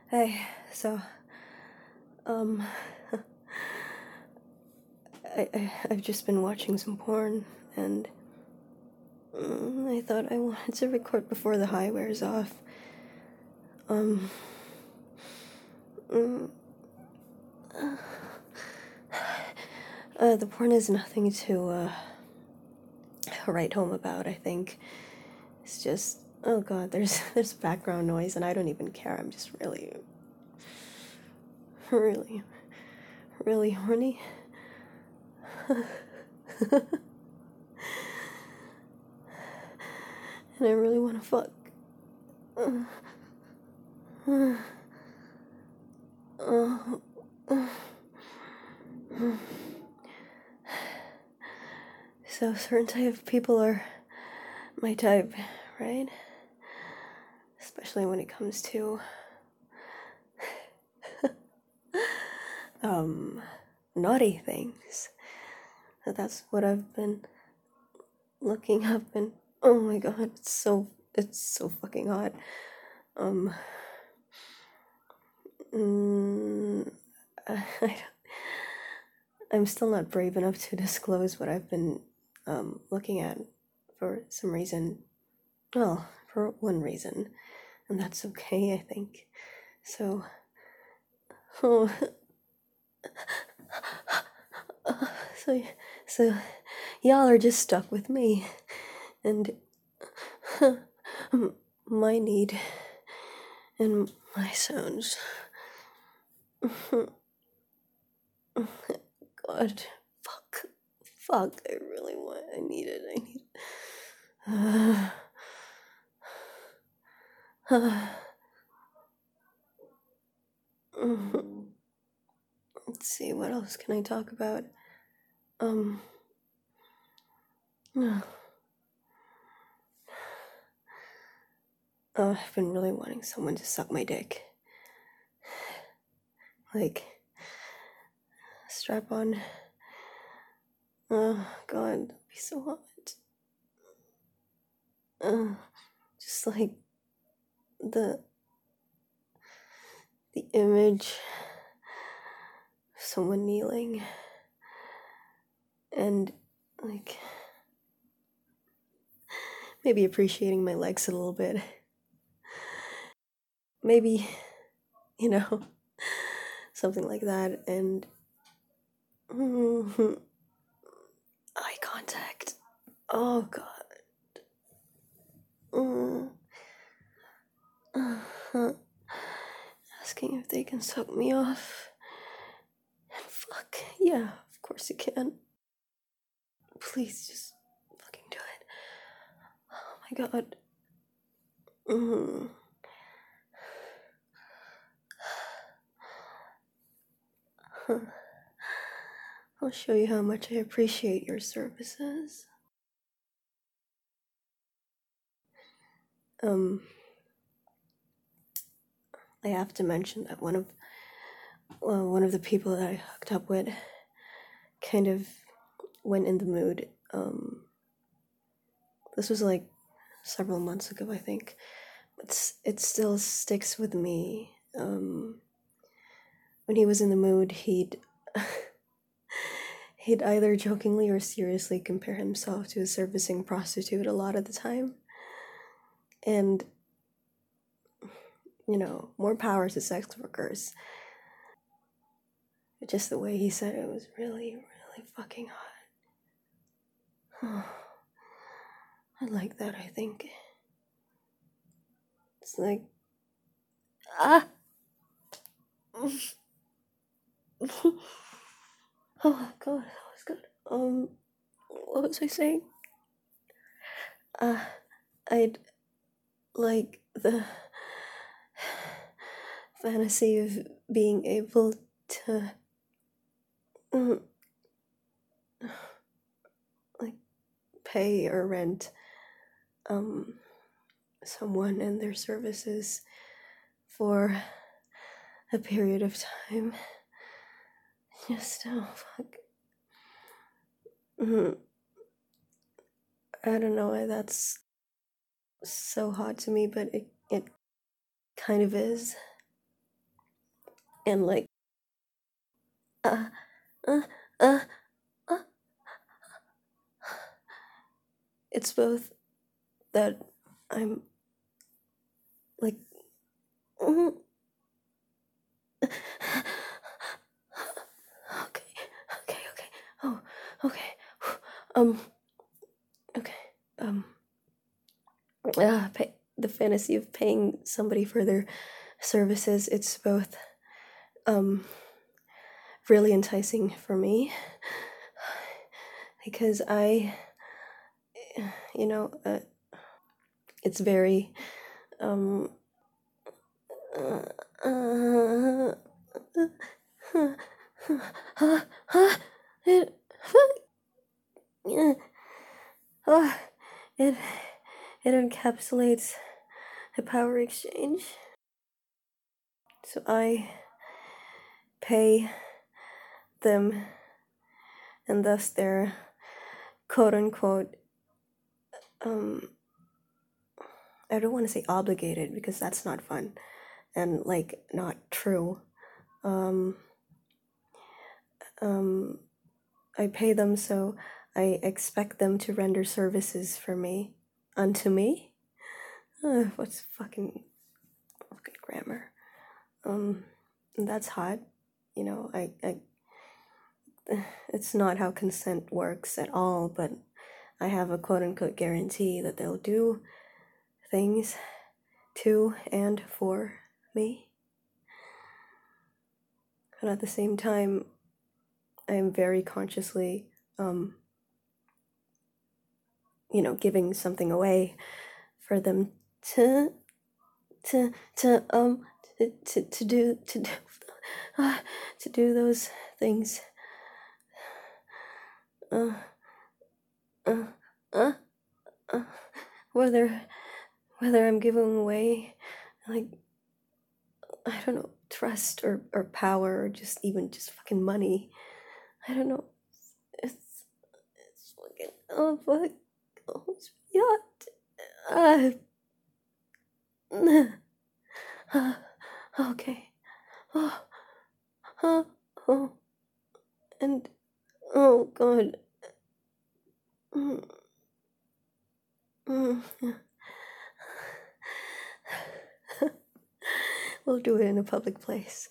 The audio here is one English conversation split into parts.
Hey, so, um, I've just been watching some porn, and I thought I wanted to record before the high wears off. Um, mm, the porn is nothing to, write home about, I think. It's just, oh god, there's background noise, and I don't even care. I'm just really, really horny. And I really want to fuck. So certain type of people are my type, right? Especially when it comes to naughty things. So that's what I've been looking up, and oh my god, it's so fucking hot. Um mm, I'm still not brave enough to disclose what I've been looking at for some reason. Well, for one reason, and that's okay, I think. So, oh, so, so, y'all are just stuck with me, and my need and my sounds. God, fuck, I need it, Let's see, what else can I talk about? Um, I've been really wanting someone to suck my dick. Like, strap on. Oh, God, that'd be so hot. Just like the image of someone kneeling and like maybe appreciating my legs a little bit. Maybe, you know, something like that, and eye contact. Oh god. Asking if they can suck me off. And fuck, yeah, of course you can. Please just fucking do it. Oh my god. I'll show you how much I appreciate your services. I have to mention that one of the people that I hooked up with kind of went in the mood. This was like several months ago, I think. It still sticks with me. When he was in the mood, he'd he'd either jokingly or seriously compare himself to a servicing prostitute a lot of the time. And, you know, more power to sex workers. Just the way he said it was really, really fucking hot. I like that, I think. It's like, ah! Oh god, that was good. What was I saying? I'd like the fantasy of being able to like pay or rent someone and their services for a period of time. Just oh fuck. I don't know why that's so hot to me, but it kind of is. and like uh uh uh, uh. It's both that I'm like mm, okay, okay. Oh, okay. Um, okay. Um, the fantasy of paying somebody for their services, it's both um really enticing for me because you know, it's very um uh, uh, it uh, it it encapsulates a power exchange. So I pay them, and thus they're quote unquote um I don't want to say obligated because that's not fun and like not true. Um um I pay them, so I expect them to render services for me unto me. What's fucking grammar? Um that's hot. You know, I it's not how consent works at all, but I have a quote unquote guarantee that they'll do things to and for me. But at the same time, I am very consciously, um, giving something away for them to to to um to do to do those things. Uh, uh, uh, uh, whether I'm giving away like I don't know trust or power or just even just fucking money. I don't know. It's fucking oh fuck oh it's yacht. Okay. Oh, oh, oh, and oh god. Mm, mm. We'll do it in a public place.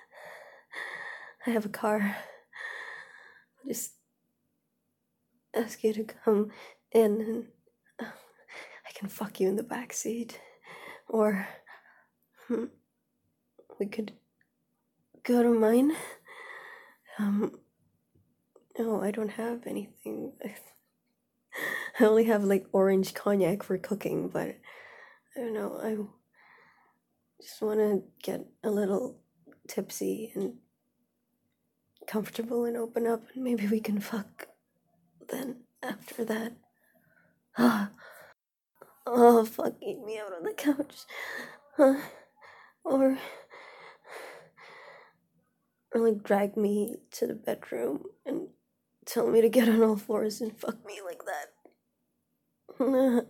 I have a car. I'll just ask you to come in and I can fuck you in the back seat. Or we could go to mine. No, I don't have anything. I only have like orange cognac for cooking, but I don't know. I just want to get a little tipsy and comfortable and open up, and maybe we can fuck then after that. Oh, fuck, eat me out on the couch. Or, or like drag me to the bedroom and tell me to get on all fours and fuck me like that.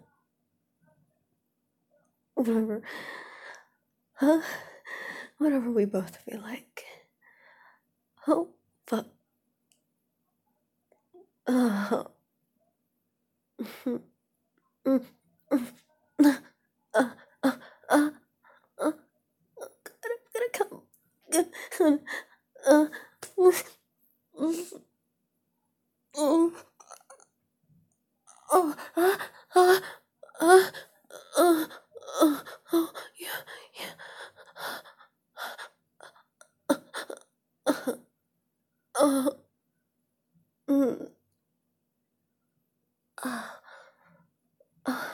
Whatever. Huh? Whatever we both feel like. Oh, fuck. Oh. uh, uh, uh, I'm gonna come. Uh, oh, oh, uh, yeah, yeah. Uh, mm, uh, uh,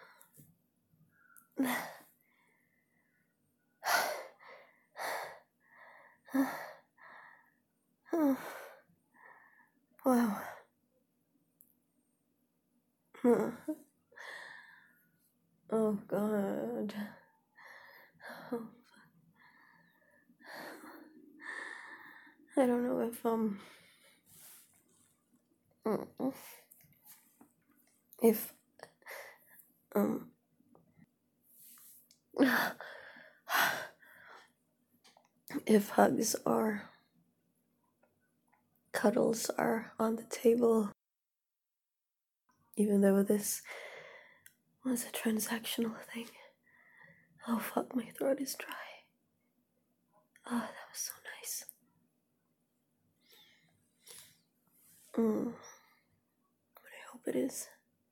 wow. Oh god. Oh, I don't know if um if hugs or cuddles are on the table, even though this was a transactional thing. Oh fuck, my throat is dry. Oh, that was so nice. But I hope it is.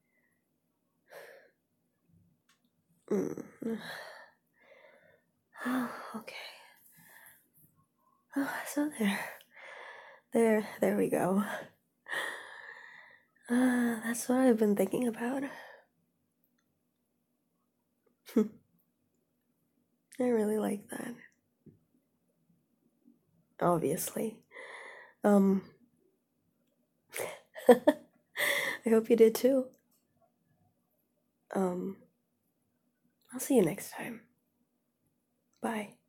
Oh, okay. Oh, so there we go. That's what I've been thinking about. I really like that. Obviously. I hope you did too. I'll see you next time. Bye.